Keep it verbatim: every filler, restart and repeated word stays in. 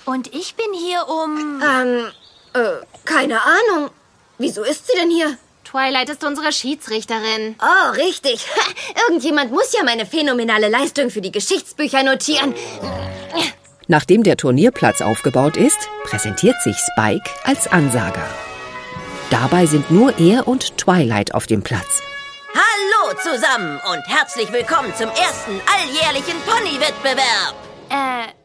Und ich bin hier um... Ähm, äh, keine Ahnung. Wieso ist sie denn hier? Twilight ist unsere Schiedsrichterin. Oh, richtig. Ha, irgendjemand muss ja meine phänomenale Leistung für die Geschichtsbücher notieren. Nachdem der Turnierplatz aufgebaut ist, präsentiert sich Spike als Ansager. Dabei sind nur er und Twilight auf dem Platz. Hallo zusammen und herzlich willkommen zum ersten alljährlichen Ponywettbewerb. Äh,